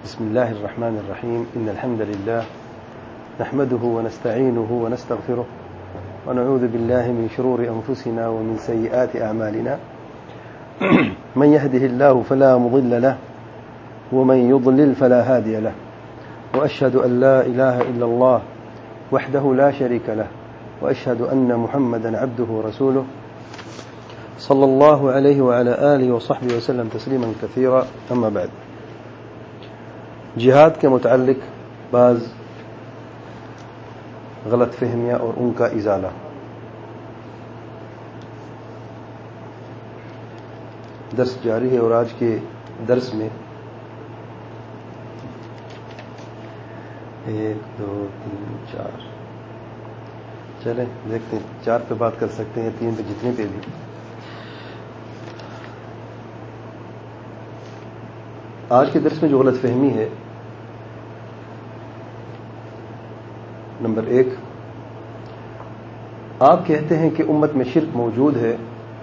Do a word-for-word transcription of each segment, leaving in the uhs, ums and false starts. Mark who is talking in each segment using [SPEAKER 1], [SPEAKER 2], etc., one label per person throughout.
[SPEAKER 1] بسم الله الرحمن الرحيم. إن الحمد لله نحمده ونستعينه ونستغفره ونعوذ بالله من شرور أنفسنا ومن سيئات أعمالنا من يهده الله فلا مضل له ومن يضلل فلا هادي له وأشهد أن لا إله إلا الله وحده لا شريك له وأشهد أن محمدا عبده ورسوله صلى الله عليه وعلى آله وصحبه وسلم تسليما كثيرا. أما بعد، جہاد کے متعلق بعض غلط فہمیاں اور ان کا ازالہ. درس جاری ہے اور آج کے درس میں ایک دو تین چار چلیں دیکھتے ہیں، چار پہ بات کر سکتے ہیں، تین پہ، جتنے پہ بھی. آج کے درس میں جو غلط فہمی ہے، نمبر ایک، آپ کہتے ہیں کہ امت میں شرک موجود ہے،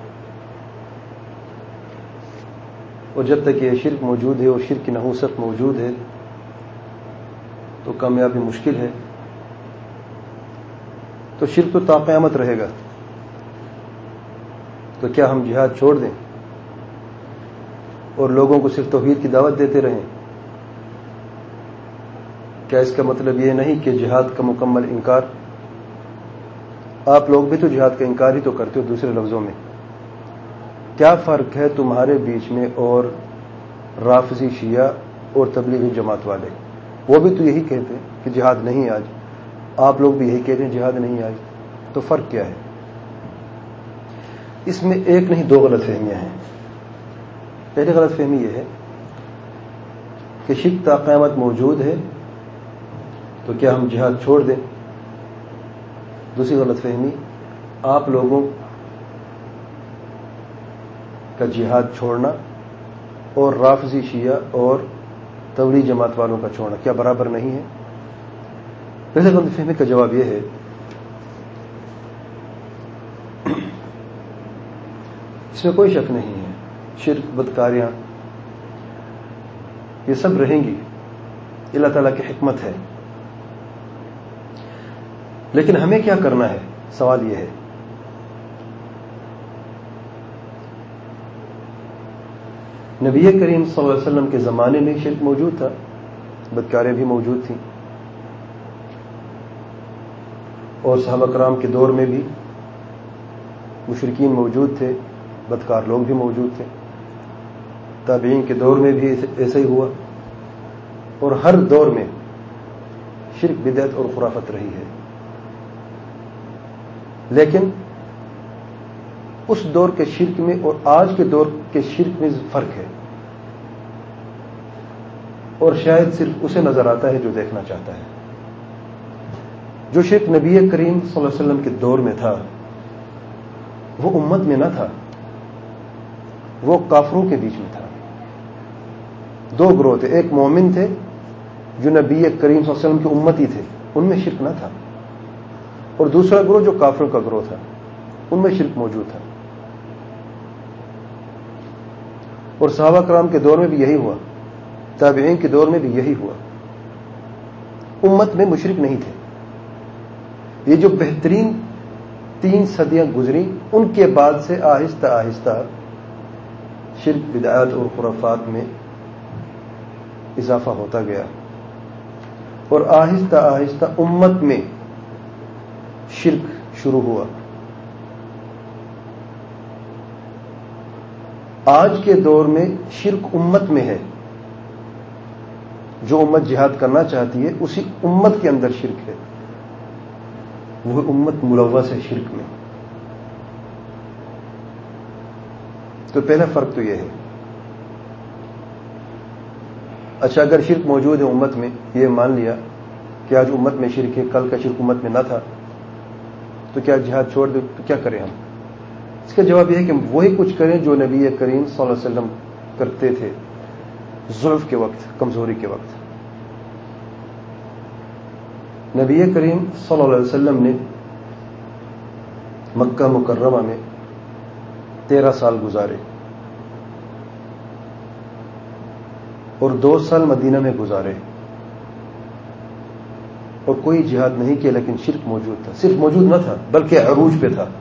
[SPEAKER 1] اور جب تک یہ شرک موجود ہے اور شرک کی نحوست موجود ہے تو کامیابی مشکل ہے، تو شرک تو تا قیامت رہے گا، تو کیا ہم جہاد چھوڑ دیں اور لوگوں کو صرف توحید کی دعوت دیتے رہیں؟ کیا اس کا مطلب یہ نہیں کہ جہاد کا مکمل انکار؟ آپ لوگ بھی تو جہاد کا انکار ہی تو کرتے ہو. دوسرے لفظوں میں کیا فرق ہے تمہارے بیچ میں اور رافضی شیعہ اور تبلیغی جماعت والے؟ وہ بھی تو یہی کہتے ہیں کہ جہاد نہیں آج، آپ لوگ بھی یہی کہتے ہیں جہاد نہیں آج، تو فرق کیا ہے؟ اس میں ایک نہیں دو غلط فہمیاں ہیں. پہلی غلط فہمی یہ ہے کہ شرک تا قیامت موجود ہے تو کیا ہم جہاد چھوڑ دیں؟ دوسری غلط فہمی، آپ لوگوں کا جہاد چھوڑنا اور رافضی شیعہ اور تبلیغی جماعت والوں کا چھوڑنا کیا برابر نہیں ہے؟ پہلے غلط فہمی کا جواب یہ ہے اس میں کوئی شک نہیں ہے، شرک، بدکاریاں یہ سب رہیں گی، اللہ تعالیٰ کی حکمت ہے. لیکن ہمیں کیا کرنا ہے؟ سوال یہ ہے. نبی کریم صلی اللہ علیہ وسلم کے زمانے میں شرک موجود تھا، بدکاریاں بھی موجود تھیں، اور صحابہ کرام کے دور میں بھی مشرکین موجود تھے، بدکار لوگ بھی موجود تھے. تابعین کے دور میں بھی ایسا ہی ہوا، اور ہر دور میں شرک، بدعت اور خرافت رہی ہے. لیکن اس دور کے شرک میں اور آج کے دور کے شرک میں فرق ہے، اور شاید صرف اسے نظر آتا ہے جو دیکھنا چاہتا ہے. جو شرک نبی کریم صلی اللہ علیہ وسلم کے دور میں تھا وہ امت میں نہ تھا، وہ کافروں کے بیچ میں تھا. دو گروہ تھے، ایک مومن تھے جو نبی کریم صلی اللہ علیہ وسلم کی امتی تھے، ان میں شرک نہ تھا، اور دوسرا گروہ جو کافروں کا گروہ تھا، ان میں شرک موجود تھا. اور صحابہ کرام کے دور میں بھی یہی ہوا، تابعین کے دور میں بھی یہی ہوا. امت میں مشرک نہیں تھے. یہ جو بہترین تین صدیاں گزری، ان کے بعد سے آہستہ آہستہ شرک، بدعات اور خرافات میں اضافہ ہوتا گیا، اور آہستہ آہستہ امت میں شرک شروع ہوا. آج کے دور میں شرک امت میں ہے. جو امت جہاد کرنا چاہتی ہے اسی امت کے اندر شرک ہے، وہ امت ملوث ہے شرک میں. تو پہلا فرق تو یہ ہے. اچھا، اگر شرک موجود ہے امت میں، یہ مان لیا کہ آج امت میں شرک ہے، کل کا شرک امت میں نہ تھا، تو کیا جہاد چھوڑ دیں؟ تو کیا کریں ہم؟ اس کا جواب یہ ہے کہ وہی کچھ کریں جو نبی کریم صلی اللہ علیہ وسلم کرتے تھے ضعف کے وقت، کمزوری کے وقت. نبی کریم صلی اللہ علیہ وسلم نے مکہ مکرمہ میں تیرہ سال گزارے، اور دو سال مدینہ میں گزارے اور کوئی جہاد نہیں کیا، لیکن شرک موجود تھا. صرف موجود نہ تھا بلکہ عروج پہ تھا.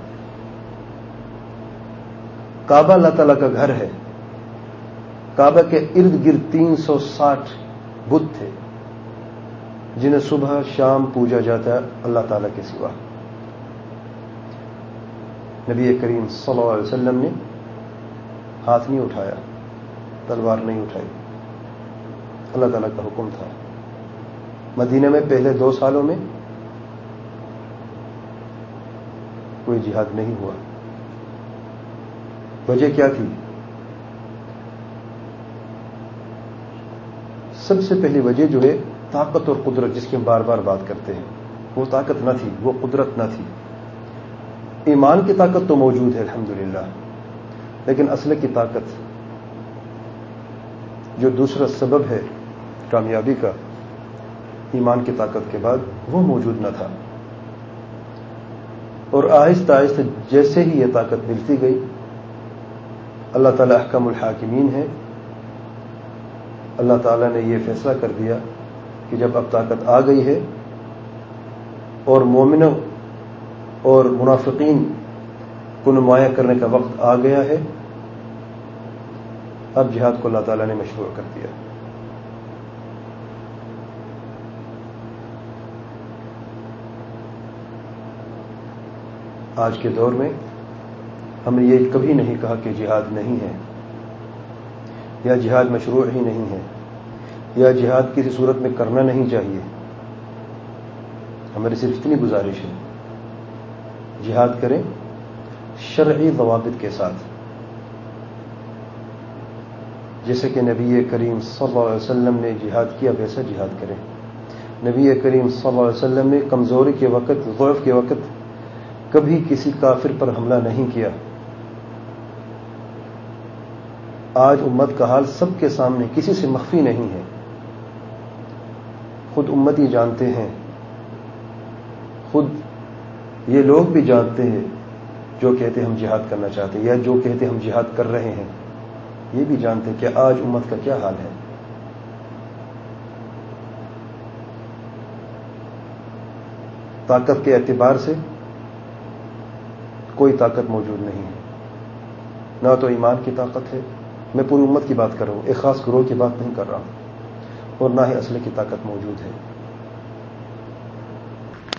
[SPEAKER 1] کعبہ اللہ تعالیٰ کا گھر ہے. کعبہ کے ارد گرد تین سو ساٹھ بت تھے جنہیں صبح شام پوجا جاتا ہے اللہ تعالیٰ کے سوا. نبی کریم صلی اللہ علیہ وسلم نے ہاتھ نہیں اٹھایا، تلوار نہیں اٹھائی، اللہ تعالیٰ کا حکم تھا. مدینہ میں پہلے دو سالوں میں کوئی جہاد نہیں ہوا. وجہ کیا تھی؟ سب سے پہلی وجہ جو ہے طاقت اور قدرت، جس کی ہم بار بار بات کرتے ہیں، وہ طاقت نہ تھی، وہ قدرت نہ تھی. ایمان کی طاقت تو موجود ہے الحمدللہ، لیکن اسلحے کی طاقت جو دوسرا سبب ہے کامیابی کا ایمان کی طاقت کے بعد، وہ موجود نہ تھا. اور آہستہ آہستہ جیسے ہی یہ طاقت ملتی گئی، اللہ تعالیٰ احکم الحاکمین ہے، اللہ تعالیٰ نے یہ فیصلہ کر دیا کہ جب اب طاقت آ گئی ہے اور مومنوں اور منافقین کو نمایاں کرنے کا وقت آ گیا ہے، اب جہاد کو اللہ تعالیٰ نے مشروع کر دیا. آج کے دور میں ہم نے یہ کبھی نہیں کہا کہ جہاد نہیں ہے، یا جہاد مشروع ہی نہیں ہے، یا جہاد کسی صورت میں کرنا نہیں چاہیے. ہماری صرف اتنی گزارش ہے، جہاد کریں شرعی ضوابط کے ساتھ، جیسے کہ نبی کریم صلی اللہ علیہ وسلم نے جہاد کیا ویسا جہاد کریں. نبی کریم صلی اللہ علیہ وسلم نے کمزوری کے وقت، ضعف کے وقت کبھی کسی کافر پر حملہ نہیں کیا. آج امت کا حال سب کے سامنے، کسی سے مخفی نہیں ہے. خود امتی جانتے ہیں، خود یہ لوگ بھی جانتے ہیں جو کہتے ہم جہاد کرنا چاہتے ہیں، یا جو کہتے ہم جہاد کر رہے ہیں، یہ بھی جانتے ہیں کہ آج امت کا کیا حال ہے. طاقت کے اعتبار سے کوئی طاقت موجود نہیں ہے، نہ تو ایمان کی طاقت ہے، میں پوری امت کی بات کر رہا ہوں، ایک خاص گروہ کی بات نہیں کر رہا ہوں، اور نہ ہی اسلحے کی طاقت موجود ہے.